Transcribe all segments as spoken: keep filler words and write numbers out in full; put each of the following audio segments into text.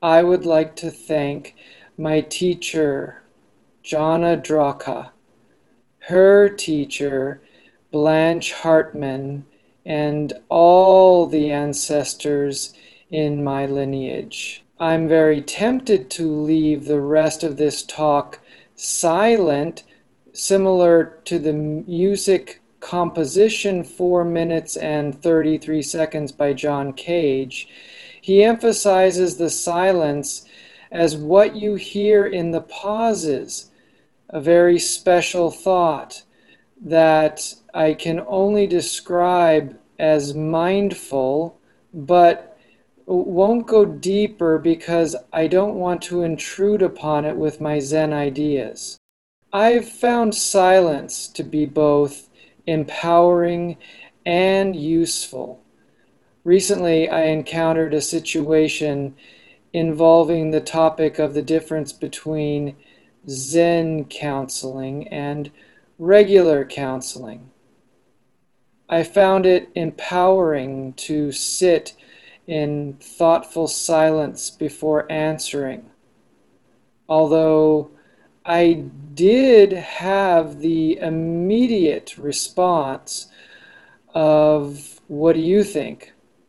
I would like to thank my teacher, Jana Draka, her teacher, Blanche Hartman, and all the ancestors in my lineage. I'm very tempted to leave the rest of this talk silent, similar to the music composition four minutes and thirty-three seconds by John Cage. He emphasizes the silence as what you hear in the pauses, a very special thought that I can only describe as mindful, but won't go deeper because I don't want to intrude upon it with my Zen ideas. I've found silence to be both empowering and useful. Recently, I encountered a situation involving the topic of the difference between Zen counseling and regular counseling. I found it empowering to sit in thoughtful silence before answering, although I did have the immediate response of, "What do you think?"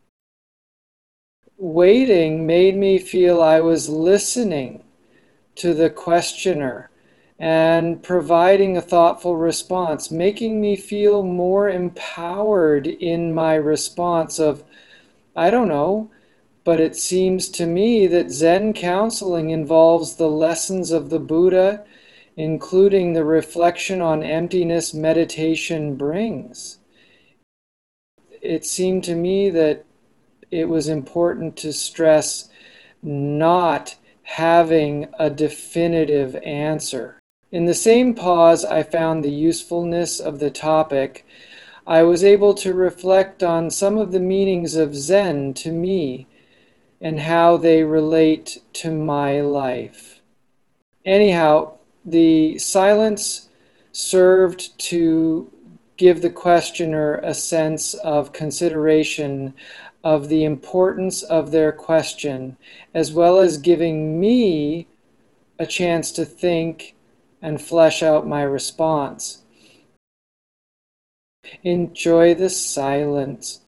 Waiting made me feel I was listening to the questioner and providing a thoughtful response, making me feel more empowered in my response of, "I don't know, but it seems to me that Zen counseling involves the lessons of the Buddha, including the reflection on emptiness meditation brings." It seemed to me that it was important to stress not having a definitive answer. In the same pause, I found the usefulness of the topic. I was able to reflect on some of the meanings of Zen to me and how they relate to my life. Anyhow, the silence served to give the questioner a sense of consideration of the importance of their question, as well as giving me a chance to think and flesh out my response. Enjoy the silence.